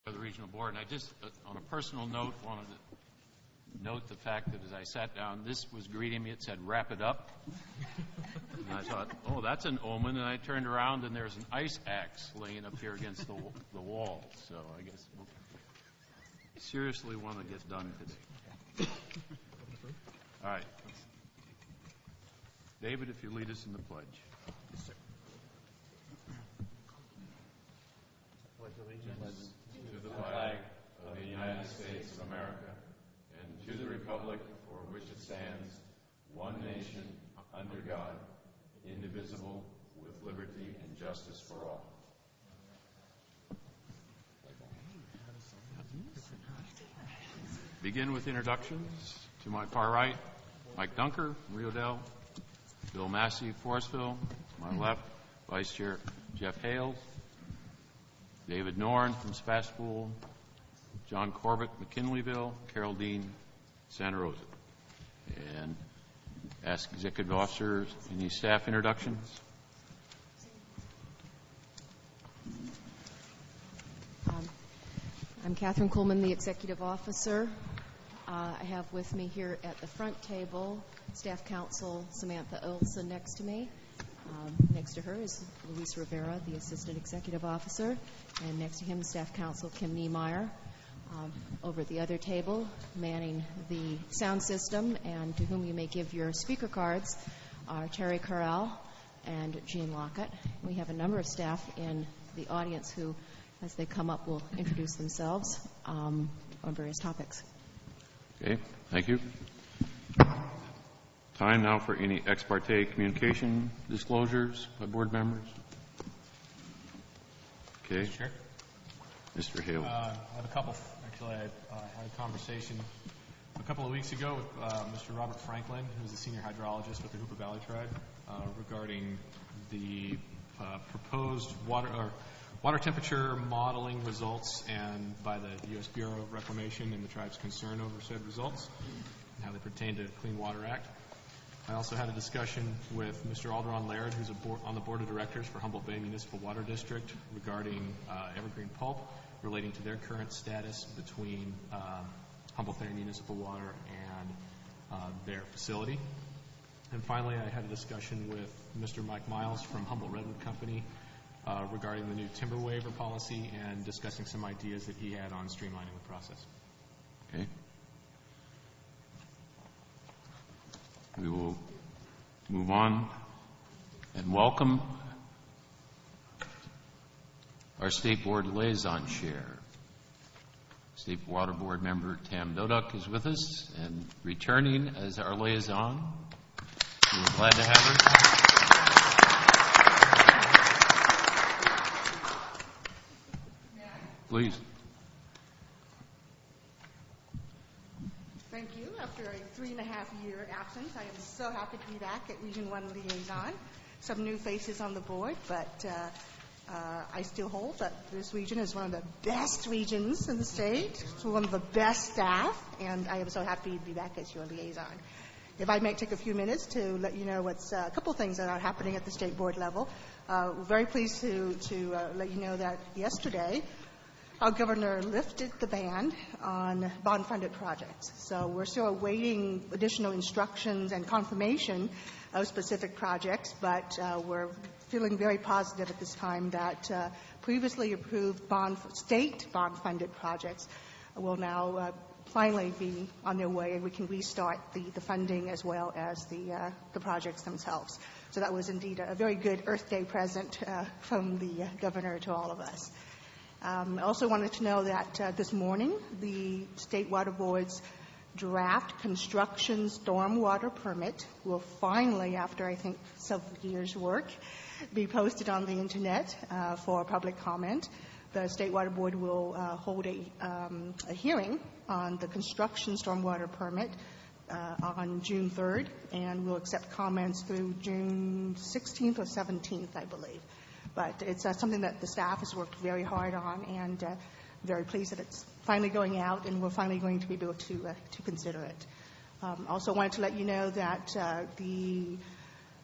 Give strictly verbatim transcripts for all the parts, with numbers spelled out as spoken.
of the regional board, and I just, uh, on a personal note, wanted to note the fact that as I sat down, this was greeting me. It said, "Wrap it up." And I thought, oh, that's an omen. And I turned around, and there's an ice axe laying up here against the, the wall. So I guess we'll seriously want to get done today. All right. David, if you lead us in the pledge. Yes, sir. Pledge allegiance to the flag of the United States of America and to the republic for which it stands, one nation, under God, indivisible, with liberty and justice for all. Begin with introductions. To my far right, Mike Dunker, Rio Dell. Bill Massey, Forestville. To my left, Vice Chair Jeff Hales. David Norn from Spasspool. John Corbett, McKinleyville. Carol Dean, Santa Rosa. And ask Executive Officers any staff introductions. Um, I'm Catherine Coleman, the Executive Officer. Uh, I have with me here at the front table Staff Counsel Samantha Olson next to me. Um, next to her is Luis Rivera, the Assistant Executive Officer, and next to him Staff Counsel Kim Niemeyer. Um, over at the other table, manning the sound system, and to whom you may give your speaker cards, are Terry Corral and Jean Lockett. We have a number of staff in the audience who, as they come up, will introduce themselves um, on various topics. Okay, thank you. Time now for any ex parte communication disclosures by board members. Okay. Mister Chair. Mister Hale. Uh, I have a couple. Actually, I uh, had a conversation a couple of weeks ago with uh, Mister Robert Franklin, who's a senior hydrologist with the Hoopa Valley Tribe, uh, regarding the uh, proposed water or water temperature modeling results, and by the U S Bureau of Reclamation and the tribe's concern over said results and how they pertain to the Clean Water Act. I also had a discussion with Mister Alderon Laird, who's a board, on the board of directors for Humboldt Bay Municipal Water District, regarding uh, Evergreen Pulp, relating to their current status between uh, Humboldt Bay Municipal Water and uh, their facility. And finally, I had a discussion with Mister Mike Miles from Humboldt Redwood Company uh, regarding the new timber waiver policy and discussing some ideas that he had on streamlining the process. Okay. We will move on and welcome our State Board Liaison Chair. State Water Board member Tam Doduk is with us and returning as our liaison. We're glad to have her. Please. Thank you. After a three and a half year absence, I am so happy to be back at Region one Liaison. Some new faces on the board, but uh, uh, I still hold that this region is one of the best regions in the state. It's one of the best staff, and I am so happy to be back as your liaison. If I may take a few minutes to let you know what's uh, a couple things that are happening at the state board level. Uh, we're very pleased to, to uh, let you know that yesterday, our governor lifted the ban on bond-funded projects. So we're still awaiting additional instructions and confirmation of specific projects, but uh, we're feeling very positive at this time that uh, previously approved bond, state bond-funded projects will now uh, finally be on their way, and we can restart the, the funding as well as the, uh, the projects themselves. So that was indeed a very good Earth Day present uh, from the uh, governor to all of us. Um, I also wanted to know that uh, this morning the State Water Board's draft construction stormwater permit will finally, after I think several years' work, be posted on the internet uh, for public comment. The State Water Board will uh, hold a, um, a hearing on the construction stormwater permit uh, on June third, and we'll accept comments through June sixteenth or seventeenth, I believe. But it's uh, something that the staff has worked very hard on, and uh, very pleased that it's finally going out, and we're finally going to be able to uh, to consider it. Um, also wanted to let you know that uh, the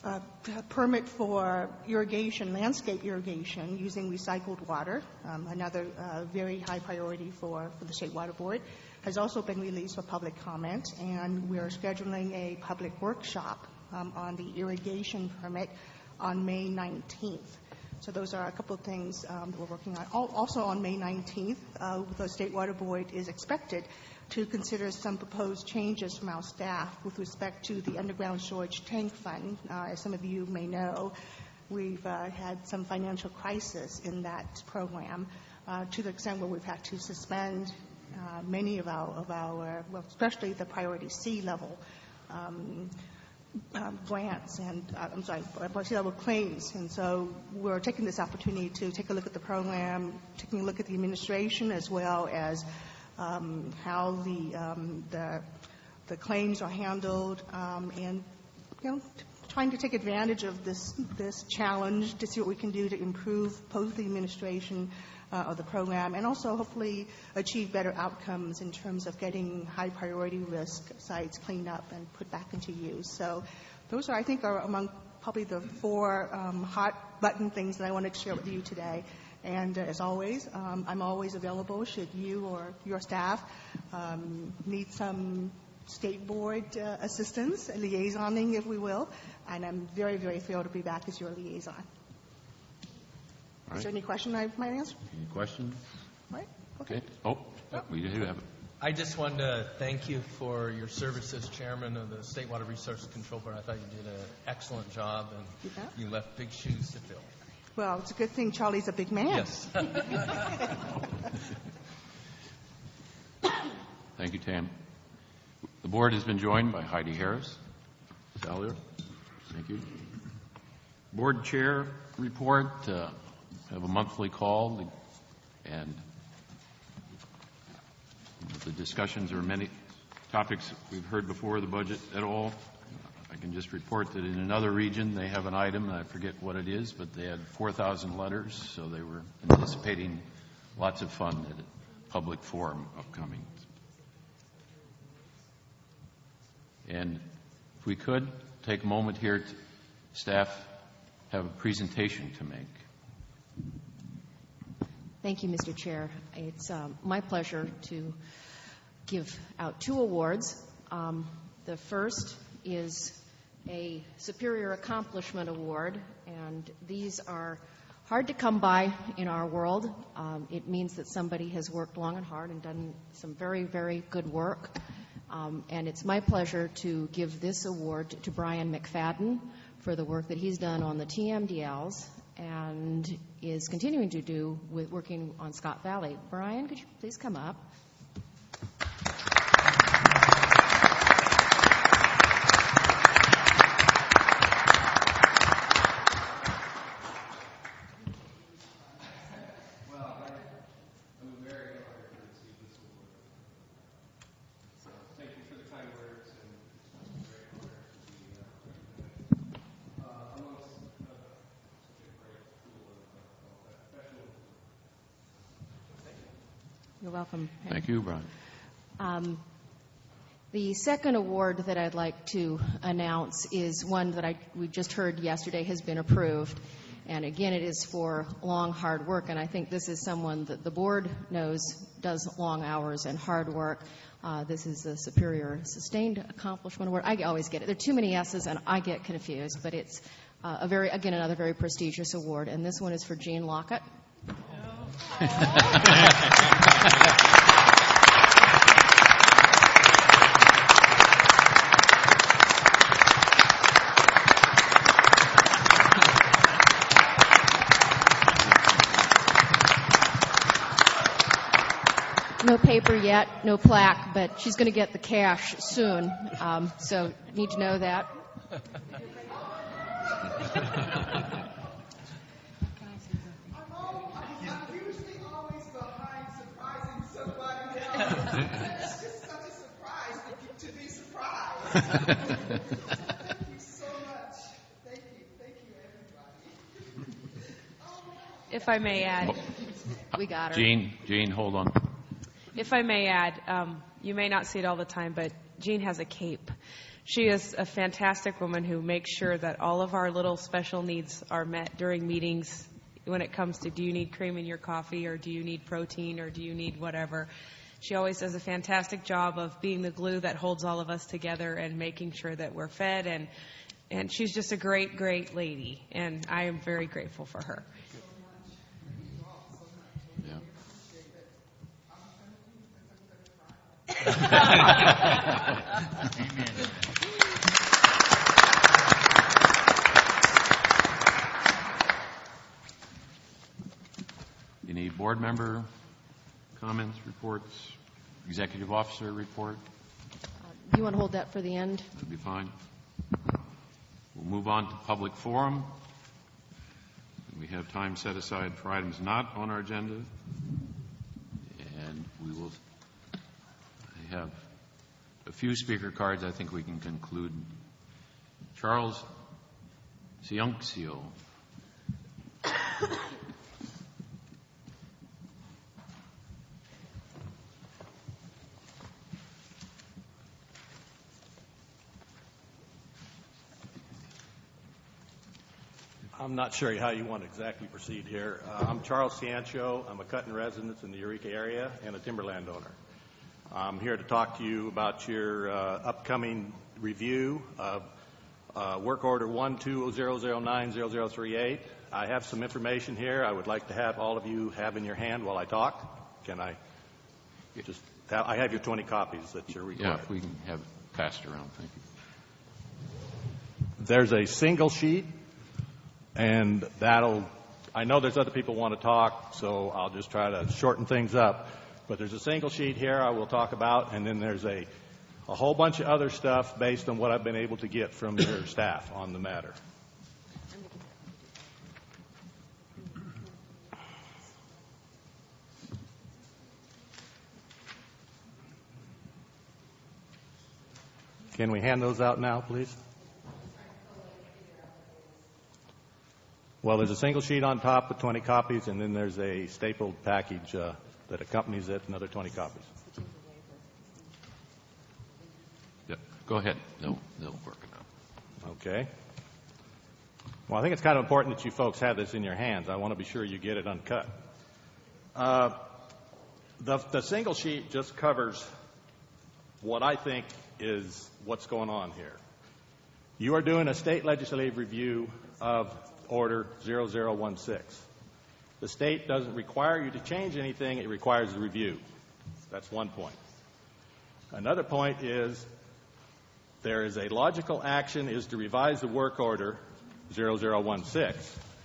uh, permit for irrigation, landscape irrigation, using recycled water, um, another uh, very high priority for, for the State Water Board, has also been released for public comment, and we're scheduling a public workshop um, on the irrigation permit on May nineteenth. So those are a couple of things um, that we're working on. Also on May nineteenth, uh, the State Water Board is expected to consider some proposed changes from our staff with respect to the underground storage tank fund. Uh, as some of you may know, we've uh, had some financial crisis in that program uh, to the extent where we've had to suspend uh, many of our, of our, well, especially the priority C level um, um, grants and, uh, I'm sorry, priority C level claims. And so we're taking this opportunity to take a look at the program, taking a look at the administration, as well as Um, how the, um, the the claims are handled, um, and you know, t- trying to take advantage of this this challenge to see what we can do to improve both the administration uh, of the program and also hopefully achieve better outcomes in terms of getting high priority risk sites cleaned up and put back into use. So those are, I think, are among probably the four um, hot button things that I wanted to share with you today. And uh, as always, um, I'm always available should you or your staff um, need some state board uh, assistance, liaisoning, if we will. And I'm very, very thrilled to be back as your liaison. Right. Is there any question I might answer? Any questions? Right. Okay. Oh, we do have it. I just wanted to thank you for your service as chairman of the State Water Resources Control Board. I thought you did an excellent job, and You bet. you left big shoes to fill. Well, it's a good thing Charlie's a big man. Yes. Thank you, Tam. The board has been joined by Heidi Harris. Sallier. Thank you. Board chair report. Uh, have a monthly call, and the discussions are many topics we've heard before the budget at all. I can just report that in another region they have an item, and I forget what it is, but they had four thousand letters, so they were anticipating lots of fun at a public forum upcoming. And if we could take a moment here, to, staff have a presentation to make. Thank you, Mister Chair. It's um, my pleasure to give out two awards. Um, the first is a Superior Accomplishment Award, and these are hard to come by in our world. Um, it means that somebody has worked long and hard and done some very, very good work. Um, and it's my pleasure to give this award to, to Brian McFadden for the work that he's done on the T M D Ls and is continuing to do with working on Scott Valley. Brian, could you please come up? You're welcome. Thank you, Brian. Um, the second award that I'd like to announce is one that I, we just heard yesterday has been approved. And again, it is for long, hard work. And I think this is someone that the board knows does long hours and hard work. Uh, this is the Superior Sustained Accomplishment Award. I always get it. There are too many S's, and I get confused. But it's uh, a very, again, another very prestigious award. And this one is for Jean Lockett. No paper yet, no plaque, but she's going to get the cash soon. Um, so need to know that. It's just such a surprise to be surprised. Thank you so much. Thank you. Thank you, everybody. If I may add, We got her. Jean, Jean, hold on. if I may add, um, you may not see it all the time, but Jean has a cape. She is a fantastic woman who makes sure that all of our little special needs are met during meetings when it comes to, do you need cream in your coffee, or do you need protein, or do you need whatever. She always does a fantastic job of being the glue that holds all of us together and making sure that we're fed. And, and she's just a great, great lady, and I am very grateful for her. Any board member comments, reports, executive officer report? You want to hold that for the end? That'd be fine. We'll move on to public forum. We have time set aside for items not on our agenda. And we will I have a few speaker cards. I think we can conclude. Charles Ciuncio. I'm not sure how you want to exactly proceed here. Uh, I'm Charles Ciuncio. I'm a cut-in resident in the Eureka area and a timberland owner. I'm here to talk to you about your uh, upcoming review of uh, Work Order one two zero zero nine zero zero three eight. I have some information here I would like to have all of you have in your hand while I talk. Can I just have, I have your twenty copies that you're required. Yeah, if we can have it passed around. Thank you. There's a single sheet, and that'll, I know there's other people who want to talk, so I'll just try to shorten things up. But there's a single sheet here I will talk about, and then there's a, a whole bunch of other stuff based on what I've been able to get from your staff on the matter. Can we hand those out now, please? Well, there's a single sheet on top with twenty copies, and then there's a stapled package uh, that accompanies it, another twenty copies. Yeah, go ahead. They'll, they'll work it out. Okay. Well, I think it's kind of important that you folks have this in your hands. I want to be sure you get it uncut. Uh, the, the single sheet just covers what I think is what's going on here. You are doing a state legislative review of Order zero zero one six. The state doesn't require you to change anything. It requires a review. That's one point. Another point is there is a logical action is to revise the work order zero zero one six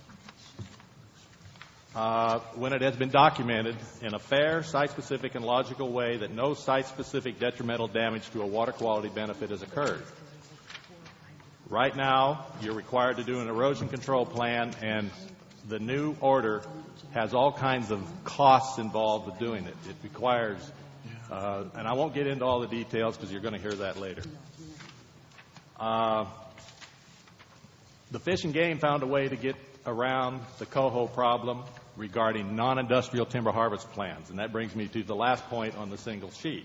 uh, when it has been documented in a fair, site-specific, and logical way that no site-specific detrimental damage to a water quality benefit has occurred. Right now, you're required to do an erosion control plan, and the new order has all kinds of costs involved with doing it. It requires, uh, and I won't get into all the details because you're going to hear that later. Uh, the Fish and Game found a way to get around the coho problem regarding non-industrial timber harvest plans, and that brings me to the last point on the single sheet.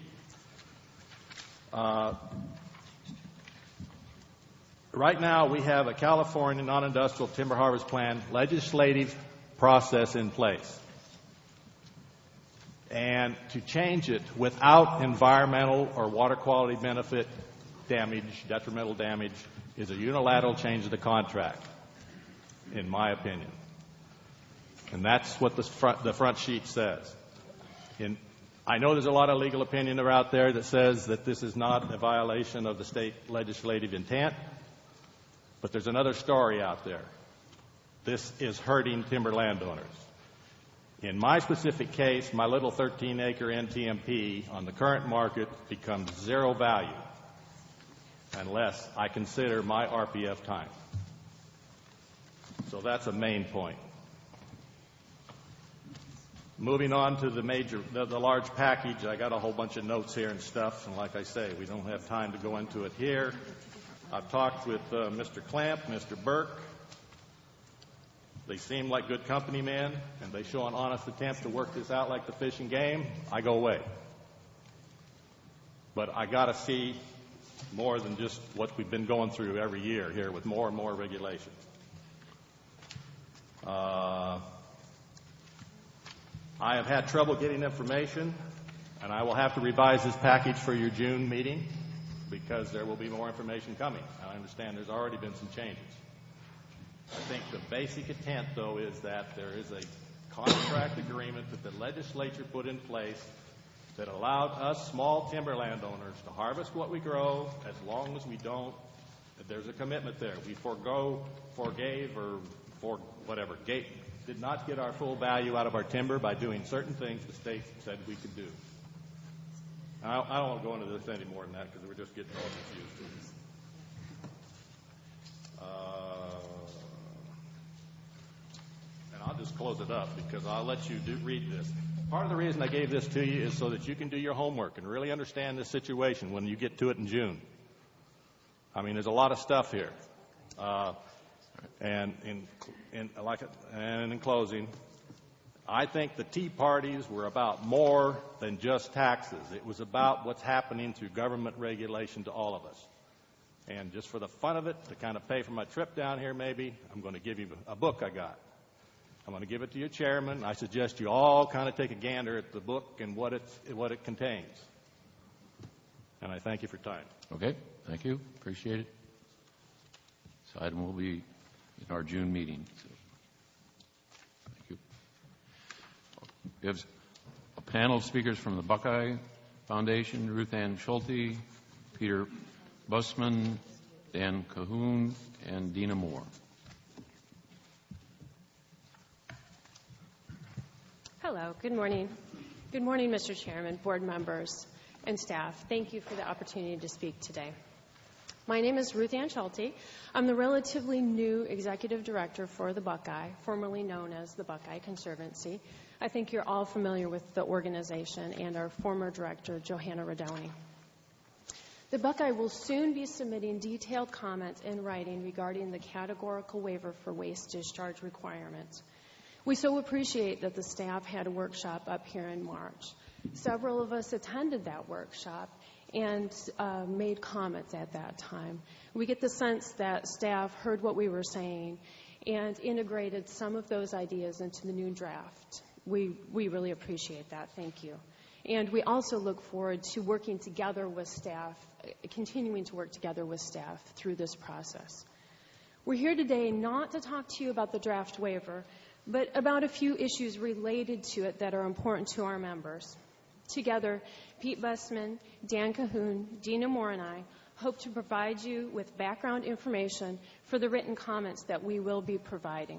Uh, Right now, we have a California non-industrial timber harvest plan legislative process in place. And to change it without environmental or water quality benefit damage, detrimental damage, is a unilateral change of the contract, in my opinion. And that's what the front, the front sheet says. In, I know there's a lot of legal opinion out there that says that this is not a violation of the state legislative intent. But there's another story out there. This is hurting timber landowners. In my specific case, my little thirteen acre N T M P on the current market becomes zero value unless I consider my R P F time. So that's a main point. Moving on to the major, the, the large package, I got a whole bunch of notes here and stuff, and like I say, we don't have time to go into it here. I've talked with uh, Mister Clamp, Mister Burke. They seem like good company men, and they show an honest attempt to work this out like the Fish and Game. I go away. But I got to see more than just what we've been going through every year here with more and more regulation. Uh, I have had trouble getting information, and I will have to revise this package for your June meeting because there will be more information coming. I understand there's already been some changes. I think the basic intent, though, is that there is a contract agreement that the legislature put in place that allowed us small timber landowners to harvest what we grow as long as we don't, there's a commitment there. We forego, forgave, or for whatever, gave, did not get our full value out of our timber by doing certain things the state said we could do. I, I don't want to go into this any more than that because we're just getting all confused. Uh, and I'll just close it up because I'll let you do, read this. Part of the reason I gave this to you is so that you can do your homework and really understand this situation when you get to it in June. I mean, there's a lot of stuff here. Uh, and in, in like, and in closing, I think the Tea Parties were about more than just taxes. It was about what's happening through government regulation to all of us. And just for the fun of it, to kind of pay for my trip down here maybe, I'm going to give you a book I got. I'm going to give it to your chairman. I suggest you all kind of take a gander at the book and what, it's, what it contains. And I thank you for your time. Okay, thank you. Appreciate it. This item will be in our June meeting. So, thank you. We have a panel of speakers from the Buckeye Foundation: Ruth Ann Schulte, Peter Busman, Dan Cahoon, and Dina Moore. Hello, good morning. Good morning, Mister Chairman, board members, and staff. Thank you for the opportunity to speak today. My name is Ruth Ann Schulte. I'm the relatively new executive director for the Buckeye, formerly known as the Buckeye Conservancy. I think you're all familiar with the organization and our former director, Johanna Radoni. The Buckeye will soon be submitting detailed comments in writing regarding the categorical waiver for waste discharge requirements. We so appreciate that the staff had a workshop up here in March. Several of us attended that workshop and uh, made comments at that time. We get the sense that staff heard what we were saying and integrated some of those ideas into the new draft. We, we really appreciate that. Thank you. And we also look forward to working together with staff, continuing to work together with staff through this process. We're here today not to talk to you about the draft waiver, but about a few issues related to it that are important to our members. Together, Pete Busman, Dan Cahoon, Dina Moore, and I hope to provide you with background information for the written comments that we will be providing.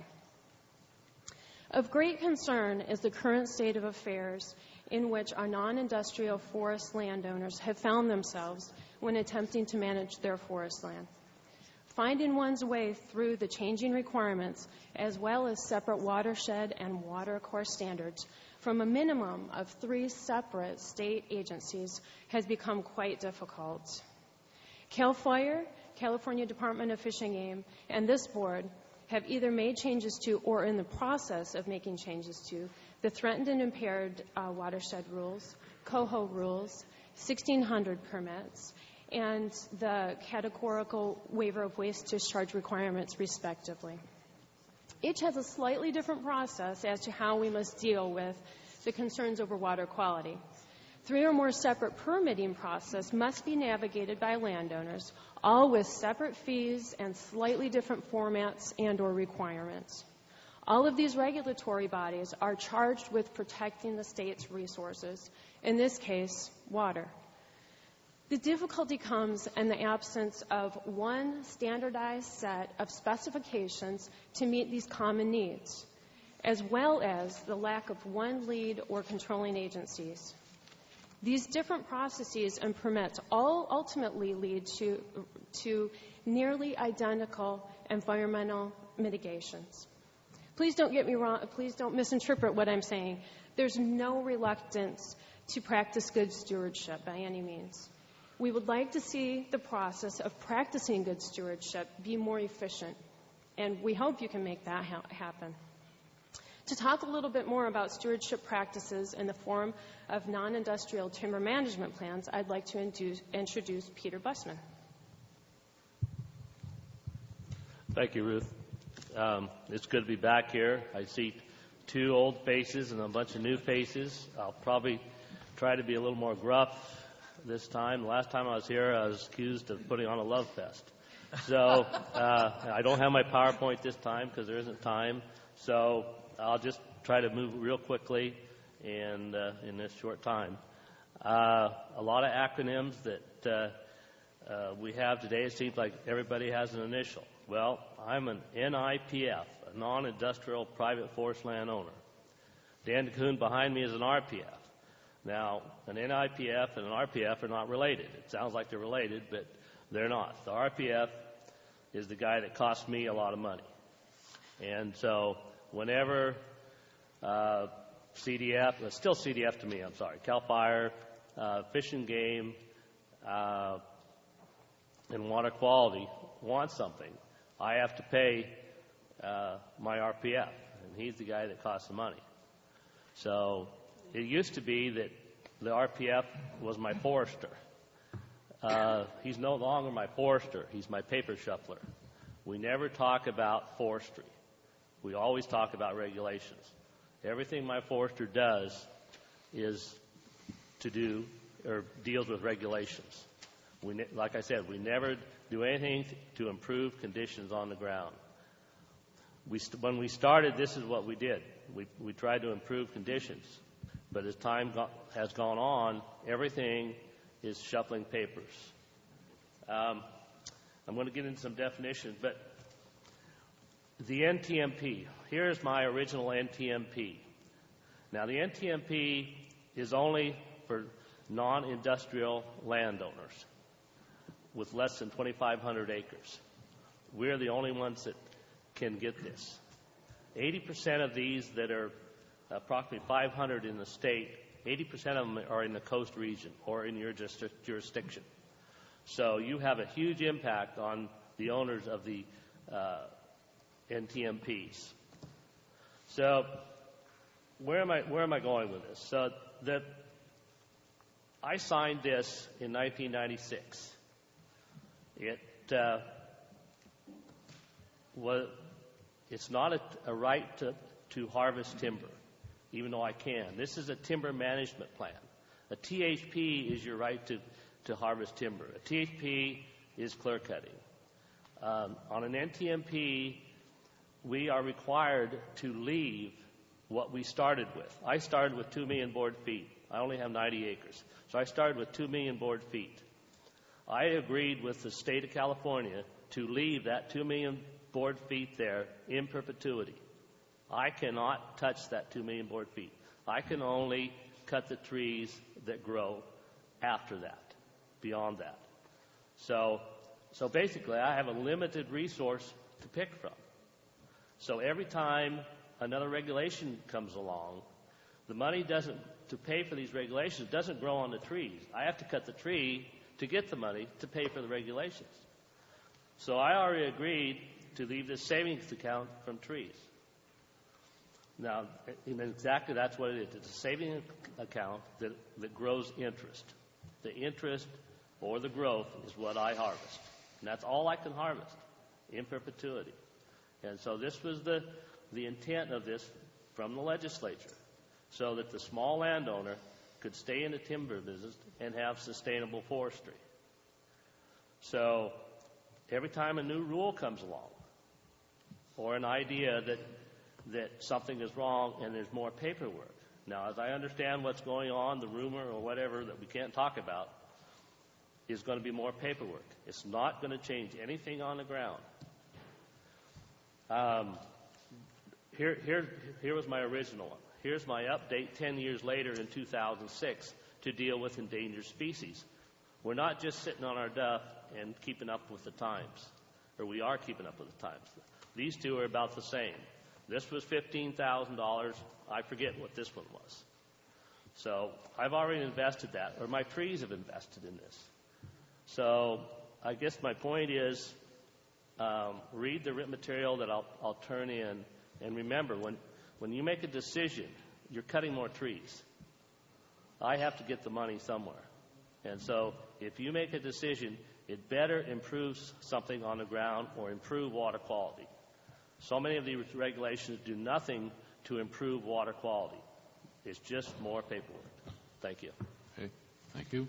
Of great concern is the current state of affairs in which our non-industrial forest landowners have found themselves when attempting to manage their forest land. Finding one's way through the changing requirements as well as separate watershed and water course standards from a minimum of three separate state agencies has become quite difficult. CAL FIRE, California Department of Fish and Game, and this board have either made changes to or are in the process of making changes to the threatened and impaired uh, watershed rules, COHO rules, sixteen hundred permits, and the categorical waiver of waste discharge requirements, respectively. Each has a slightly different process as to how we must deal with the concerns over water quality. Three or more separate permitting process must be navigated by landowners, all with separate fees and slightly different formats and or requirements. All of these regulatory bodies are charged with protecting the state's resources, in this case, water. The difficulty comes in the absence of one standardized set of specifications to meet these common needs, as well as the lack of one lead or controlling agencies. These different processes and permits all ultimately lead to, to nearly identical environmental mitigations. Please don't get me wrong, please don't misinterpret what I'm saying. There's no reluctance to practice good stewardship by any means. We would like to see the process of practicing good stewardship be more efficient, and we hope you can make that ha- happen. To talk a little bit more about stewardship practices in the form of non-industrial timber management plans, I'd like to induce, introduce Peter Bussman. Thank you, Ruth. Um, it's good to be back here. I see two old faces and a bunch of new faces. I'll probably try to be a little more gruff this time. The last time I was here, I was accused of putting on a love fest. So uh, I don't have my PowerPoint this time because there isn't time. So I'll just try to move real quickly and uh, in this short time. Uh, a lot of acronyms that uh, uh, we have today. It seems like everybody has an initial. Well, I'm an N I P F, a non-industrial private forest land owner. Dan DeCoon behind me is an R P F. Now, an N I P F and an R P F are not related. It sounds like they're related, but they're not. The R P F is the guy that costs me a lot of money. And so whenever uh, C D F, well, still C D F to me, I'm sorry, CAL FIRE, uh, Fish and Game, uh, and Water Quality want something, I have to pay uh, my R P F, and he's the guy that costs the money. So it used to be that the R P F was my forester. Uh, he's no longer my forester. He's my paper shuffler. We never talk about forestry. We always talk about regulations. Everything my forester does is to do or deals with regulations. We ne- like I said, we never do anything to improve conditions on the ground. We st- when we started, this is what we did. We, we tried to improve conditions. But as time go- has gone on, everything is shuffling papers. Um, I'm going to get into some definitions, but the N T M P, here's my original N T M P. Now, the N T M P is only for non-industrial landowners with less than twenty-five hundred acres. We're the only ones that can get this. eighty percent of these that are approximately five hundred in the state, eighty percent of them are in the coast region or in your jurisdiction. So you have a huge impact on the owners of the uh, N T M Ps. So where am I where am I going with this? So the I signed this in nineteen ninety-six. It uh, was it's not a, a right to, to harvest timber, even though I can. This is a timber management plan. A T H P is your right to, to harvest timber. A T H P is clear cutting. Um, on an N T M P, we are required to leave what we started with. I started with two million board feet. I only have ninety acres. So I started with two million board feet. I agreed with the state of California to leave that two million board feet there in perpetuity. I cannot touch that two million board feet. I can only cut the trees that grow after that, beyond that. So, so basically, I have a limited resource to pick from. So every time another regulation comes along, the money doesn't, to pay for these regulations, doesn't grow on the trees. I have to cut the tree to get the money to pay for the regulations. So I already agreed to leave this savings account from trees. Now, exactly that's what it is. It's a savings account that, that grows interest. The interest or the growth is what I harvest. And that's all I can harvest in perpetuity. And so this was the, the intent of this from the legislature, so that the small landowner could stay in the timber business and have sustainable forestry. So every time a new rule comes along or an idea that that something is wrong and there's more paperwork. Now, as I understand what's going on, the rumor or whatever that we can't talk about is going to be more paperwork. It's not going to change anything on the ground. Um, here, here, here was my original one. Here's my update ten years later in two thousand six to deal with endangered species. We're not just sitting on our duff and keeping up with the times, or we are keeping up with the times. These two are about the same. This was fifteen thousand dollars. I forget what this one was. So I've already invested that, or my trees have invested in this. So I guess my point is, um, read the written material that I'll, I'll turn in, and remember, when When you make a decision, you're cutting more trees. I have to get the money somewhere. And so if you make a decision, it better improves something on the ground or improve water quality. So many of these regulations do nothing to improve water quality. It's just more paperwork. Thank you. Okay, thank you.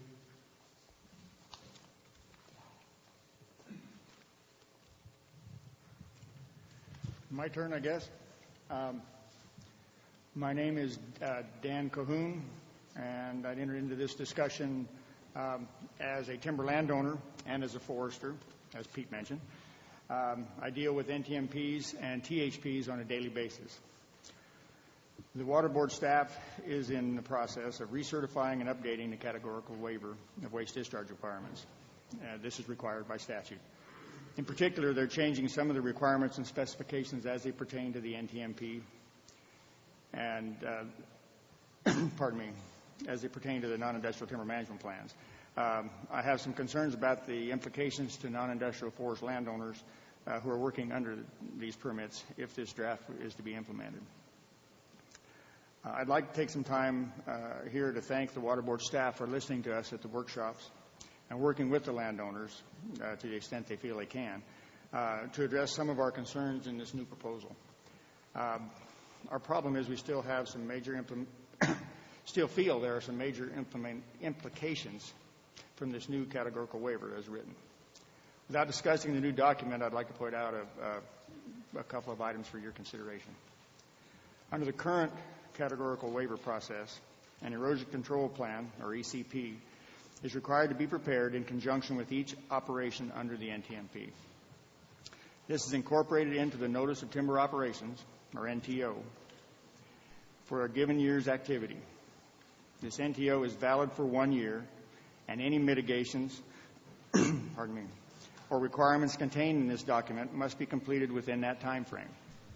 My turn, I guess. Um, my name is uh, Dan Cahoon, and I'd entered into this discussion um, as a timber landowner and as a forester, as Pete mentioned. Um, I deal with N T M Ps and T H Ps on a daily basis. The Water Board staff is in the process of recertifying and updating the categorical waiver of waste discharge requirements. Uh, this is required by statute. In particular, they're changing some of the requirements and specifications as they pertain to the N T M P and, uh, pardon me, as they pertain to the non-industrial timber management plans. Um, I have some concerns about the implications to non-industrial forest landowners uh, who are working under these permits if this draft is to be implemented. Uh, I'd like to take some time uh, here to thank the Water Board staff for listening to us at the workshops and working with the landowners uh, to the extent they feel they can uh, to address some of our concerns in this new proposal. Um, our problem is we still have some major implement still feel there are some major implement implications from this new categorical waiver as written. Without discussing the new document, I'd like to point out a, a, a couple of items for your consideration. Under the current categorical waiver process, an erosion control plan, or E C P, is required to be prepared in conjunction with each operation under the N T M P. This is incorporated into the Notice of Timber Operations, or N T O, for a given year's activity. This N T O is valid for one year, and any mitigations pardon me, or requirements contained in this document must be completed within that time frame.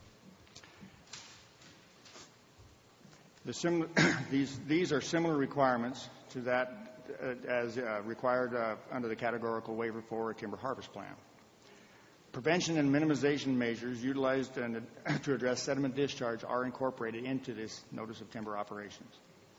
The sim these, these are similar requirements to that uh, as uh, required uh, under the categorical waiver for a timber harvest plan. Prevention and minimization measures utilized in, uh, to address sediment discharge are incorporated into this Notice of Timber Operations.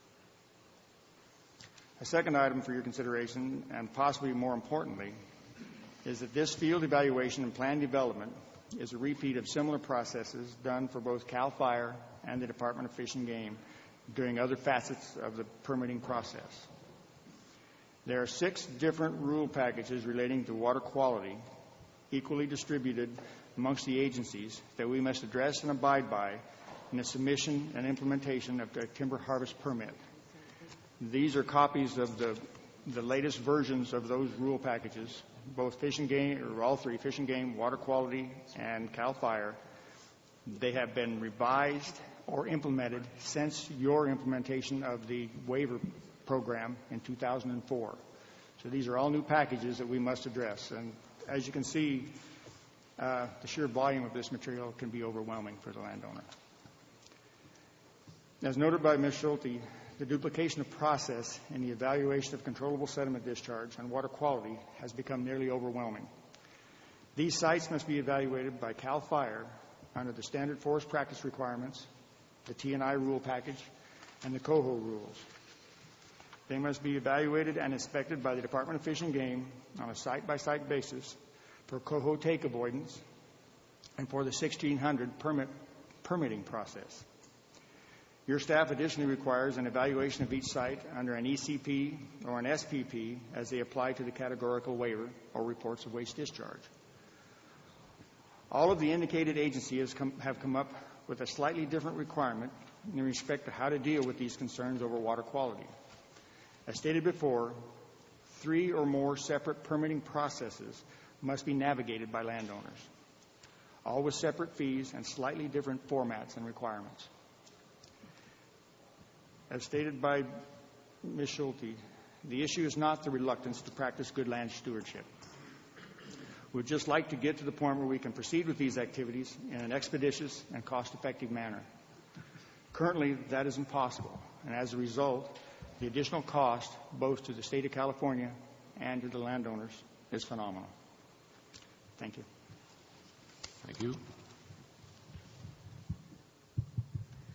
A second item for your consideration, and possibly more importantly, is that this field evaluation and plan development is a repeat of similar processes done for both CAL FIRE and the Department of Fish and Game during other facets of the permitting process. There are six different rule packages relating to water quality, equally distributed amongst the agencies, that we must address and abide by in the submission and implementation of the timber harvest permit. These are copies of the, the latest versions of those rule packages, both Fish and Game, or all three, Fish and Game, Water Quality, and CAL FIRE. They have been revised or implemented since your implementation of the waiver program in two thousand four. So these are all new packages that we must address. And as you can see, uh, the sheer volume of this material can be overwhelming for the landowner. As noted by Miz Schulte, the duplication of process in the evaluation of controllable sediment discharge and water quality has become nearly overwhelming. These sites must be evaluated by CAL FIRE under the standard forest practice requirements, the T and I rule package, and the COHO rules. They must be evaluated and inspected by the Department of Fish and Game on a site-by-site basis for COHO take avoidance and for the sixteen hundred permit, permitting process. Your staff additionally requires an evaluation of each site under an E C P or an S P P as they apply to the categorical waiver or reports of waste discharge. All of the indicated agencies come, have come up with a slightly different requirement in respect to how to deal with these concerns over water quality. As stated before, three or more separate permitting processes must be navigated by landowners, all with separate fees and slightly different formats and requirements. As stated by Miz Schulte, the issue is not the reluctance to practice good land stewardship. We'd just like to get to the point where we can proceed with these activities in an expeditious and cost-effective manner. Currently, that is impossible, and as a result, the additional cost, both to the state of California and to the landowners, is phenomenal. Thank you. Thank you.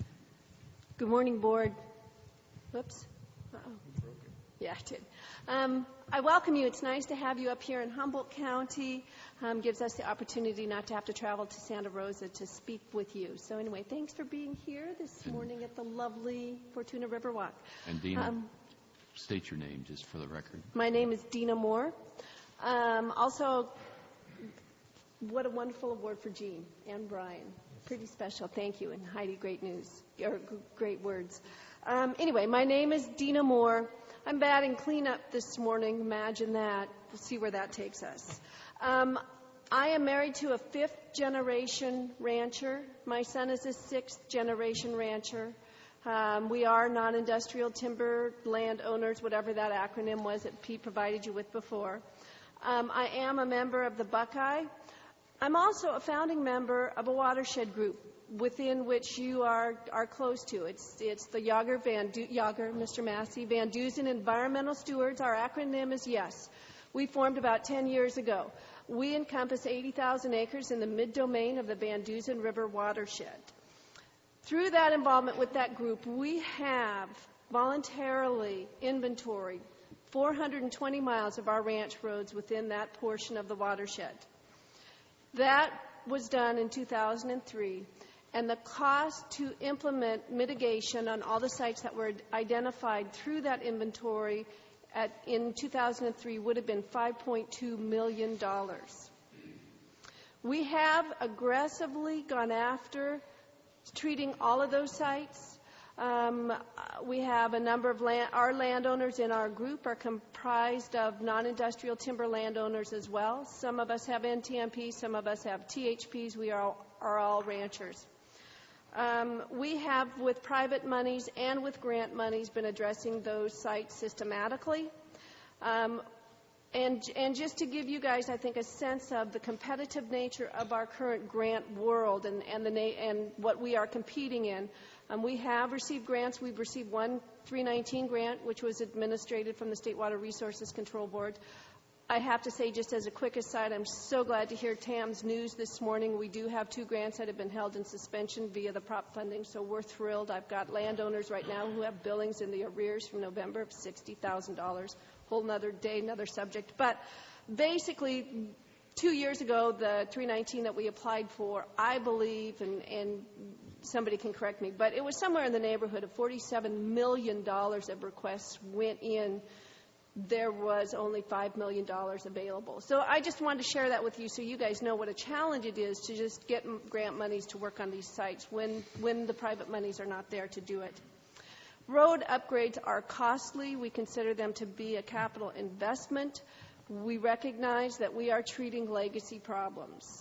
Good morning, Board. Whoops. Uh-oh. Yeah, I did. Um, I welcome you. It's nice to have you up here in Humboldt County. Um, gives us the opportunity not to have to travel to Santa Rosa to speak with you. So anyway, thanks for being here this morning at the lovely Fortuna River Walk. And Dina, Um, state your name just for the record. My name is Dina Moore. Um, also, what a wonderful award for Jean and Brian. Pretty special. Thank you. And Heidi, great news, or g- great words. Um, anyway, my name is Dina Moore. I'm batting cleanup this morning. Imagine that. We'll see where that takes us. Um, I am married to a fifth-generation rancher. My son is a sixth-generation rancher. Um, we are non-industrial timber landowners, whatever that acronym was that Pete provided you with before. Um, I am a member of the Buckeye. I'm also a founding member of a watershed group within which you are, are close to. It's, it's the Yager Van du- Yager, Mister Massey, Van Dusen Environmental Stewards. Our acronym is YES. We formed about ten years ago. We encompass eighty thousand acres in the mid-domain of the Van Dusen River watershed. Through that involvement with that group, we have voluntarily inventoried four hundred twenty miles of our ranch roads within that portion of the watershed. That was done in two thousand three, and the cost to implement mitigation on all the sites that were identified through that inventory at, in two thousand three would have been five point two million dollars. We have aggressively gone after treating all of those sites. Um, we have a number of land, our landowners in our group are comprised of non-industrial timber landowners as well. Some of us have N T M Ps, some of us have T H Ps. We are all, are all ranchers. Um, we have, with private monies and with grant monies, been addressing those sites systematically. Um, and, and just to give you guys, I think, a sense of the competitive nature of our current grant world and, and, the na- and what we are competing in, Um, we have received grants. We've received one three nineteen grant, which was administered from the State Water Resources Control Board. I have to say, just as a quick aside, I'm so glad to hear Tam's news this morning. We do have two grants that have been held in suspension via the prop funding, so we're thrilled. I've got landowners right now who have billings in the arrears from November of sixty thousand dollars. Whole another day, another subject. But basically, two years ago, the three nineteen that we applied for, I believe, and, and somebody can correct me, but it was somewhere in the neighborhood of forty-seven million dollars of requests went in. There was only five million dollars available. So I just wanted to share that with you so you guys know what a challenge it is to just get grant monies to work on these sites when, when the private monies are not there to do it. Road upgrades are costly. We consider them to be a capital investment. We recognize that we are treating legacy problems.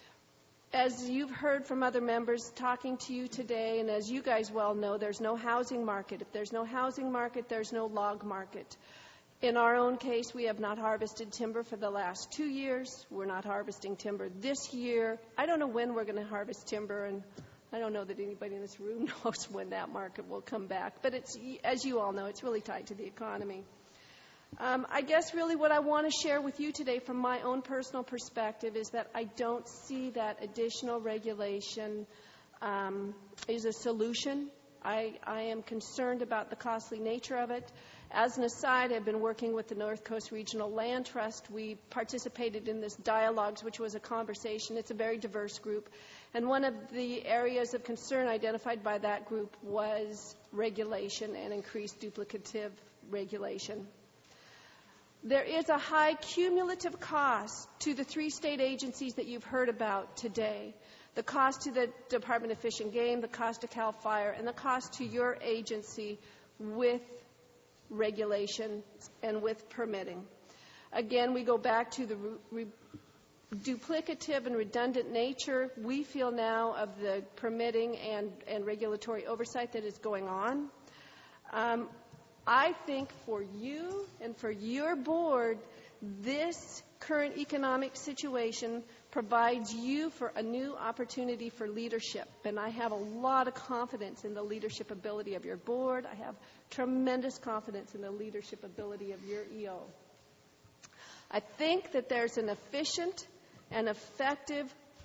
As you've heard from other members talking to you today, and as you guys well know, there's no housing market. If there's no housing market, there's no log market. In our own case, we have not harvested timber for the last two years. We're not harvesting timber this year. I don't know when we're going to harvest timber, and I don't know that anybody in this room knows when that market will come back. But it's, as you all know, it's really tied to the economy. Um, I guess really what I want to share with you today from my own personal perspective is that I don't see that additional regulation um, is a solution. I, I am concerned about the costly nature of it. As an aside, I've been working with the North Coast Regional Land Trust. We participated in this dialogues, which was a conversation. It's a very diverse group. And one of the areas of concern identified by that group was regulation and increased duplicative regulation. There is a high cumulative cost to the three state agencies that you've heard about today. The cost to the Department of Fish and Game, the cost to CAL FIRE, and the cost to your agency with regulation and with permitting. Again, we go back to the re- re- duplicative and redundant nature, we feel now, of the permitting and, and regulatory oversight that is going on. Um, I think for you and for your board, this current economic situation provides you for a new opportunity for leadership. And I have a lot of confidence in the leadership ability of your board. I have tremendous confidence in the leadership ability of your E O. I think that there's an efficient and effective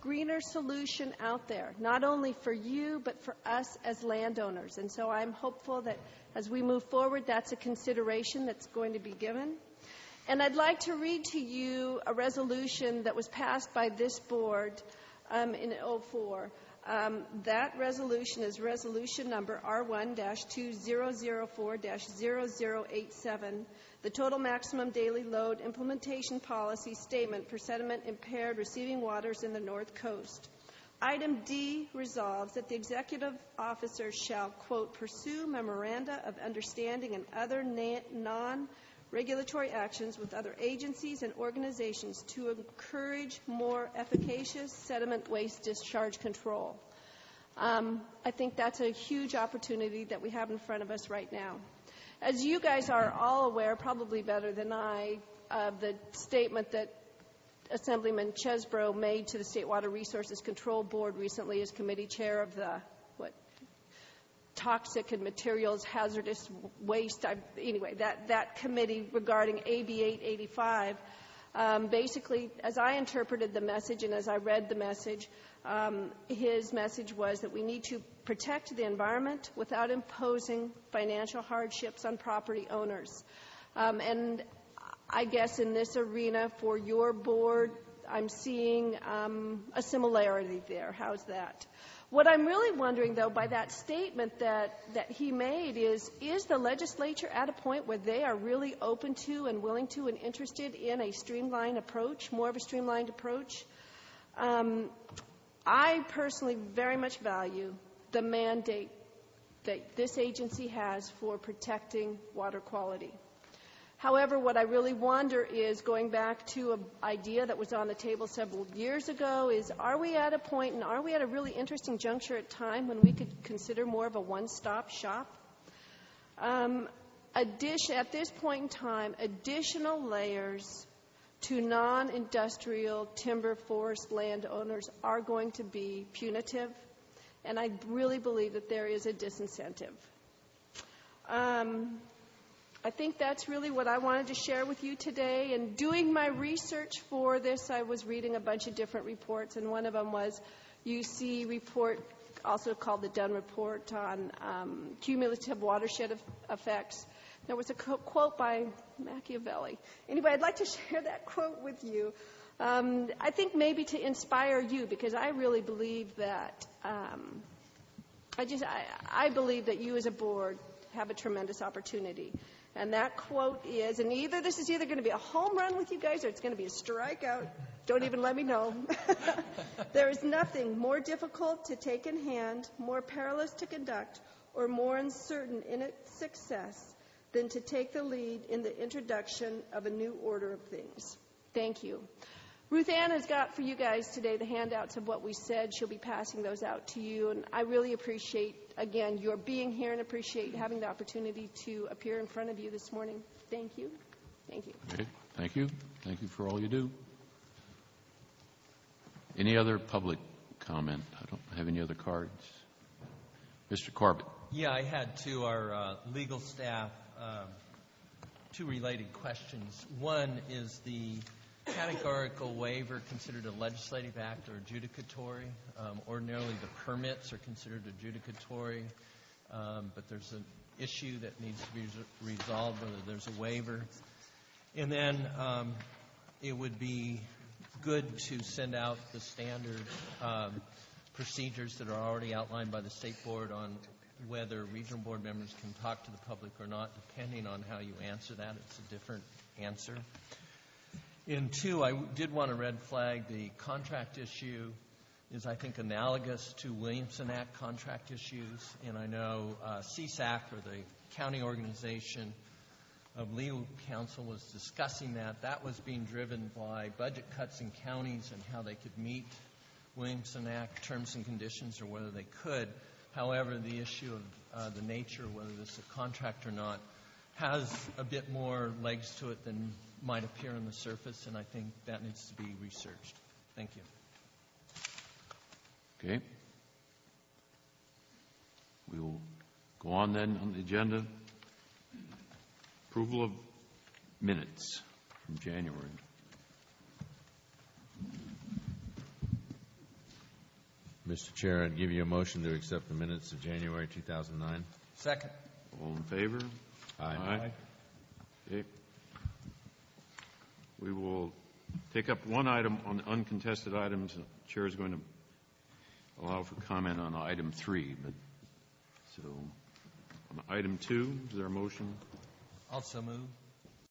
greener solution out there, not only for you, but for us as landowners. And so I'm hopeful that as we move forward, that's a consideration that's going to be given. And I'd like to read to you a resolution that was passed by this board um, in oh four. Um, that resolution is resolution number R one two zero zero four zero zero eight seven, the total maximum daily load implementation policy statement for sediment impaired receiving waters in the North Coast. Item D resolves that the executive officer shall, quote, pursue memoranda of understanding and other na- non-regulatory actions with other agencies and organizations to encourage more efficacious sediment waste discharge control. Um, I think that's a huge opportunity that we have in front of us right now. As you guys are all aware, probably better than I, of the statement that Assemblyman Chesbro made to the State Water Resources Control Board recently as committee chair of the, what, toxic and materials hazardous waste. I, anyway, that, that committee regarding A B eight eighty-five, um, basically, as I interpreted the message and as I read the message, um, his message was that we need to protect the environment without imposing financial hardships on property owners. Um, and I guess in this arena for your board, I'm seeing um, a similarity there. How's that? What I'm really wondering, though, by that statement that, that he made is, is the legislature at a point where they are really open to and willing to and interested in a streamlined approach, more of a streamlined approach? Um, I personally very much value the mandate that this agency has for protecting water quality. However, what I really wonder is, going back to an idea that was on the table several years ago, is are we at a point and are we at a really interesting juncture at time when we could consider more of a one-stop shop? Um, addition, at this point in time, additional layers to non-industrial timber forest landowners are going to be punitive, and I really believe that there is a disincentive. Um, I think that's really what I wanted to share with you today. And doing my research for this, I was reading a bunch of different reports, and one of them was U C report, also called the Dunn Report on um, cumulative watershed of effects. There was a co- quote by Machiavelli. Anyway, I'd like to share that quote with you. Um, I think maybe to inspire you, because I really believe that um, I just I, I believe that you as a board have a tremendous opportunity. And that quote is, and either this is either going to be a home run with you guys or it's going to be a strikeout. Don't even let me know. There is nothing more difficult to take in hand, more perilous to conduct, or more uncertain in its success than to take the lead in the introduction of a new order of things. Thank you. Ruth Ann has got for you guys today the handouts of what we said. She'll be passing those out to you. And I really appreciate, again, your being here and appreciate having the opportunity to appear in front of you this morning. Thank you. Thank you. Okay. Thank you. Thank you for all you do. Any other public comment? I don't have any other cards. Mister Corbett. Yeah, I had to our uh, legal staff um, two related questions. One is the categorical waiver considered a legislative act or adjudicatory. Um, ordinarily, the permits are considered adjudicatory, um, but there's an issue that needs to be res- resolved whether there's a waiver. And then um, it would be good to send out the standard um, procedures that are already outlined by the State Board on whether regional board members can talk to the public or not, depending on how you answer that. It's a different answer. In two, I did want to red flag the contract issue is, I think, analogous to Williamson Act contract issues. And I know uh, C S A C, or the county organization of legal counsel, was discussing that. That was being driven by budget cuts in counties and how they could meet Williamson Act terms and conditions, or whether they could. However, the issue of uh, the nature, whether this is a contract or not, has a bit more legs to it than might appear on the surface, and I think that needs to be researched. Thank you. Okay. We will go on then on the agenda. Approval of minutes from January. Mister Chair, I'd give you a motion to accept the minutes of January two thousand nine. Second. All in favor? Aye. Okay. We will take up one item on the uncontested items. The Chair is going to allow for comment on item three. But so on item two, is there a motion? Also move.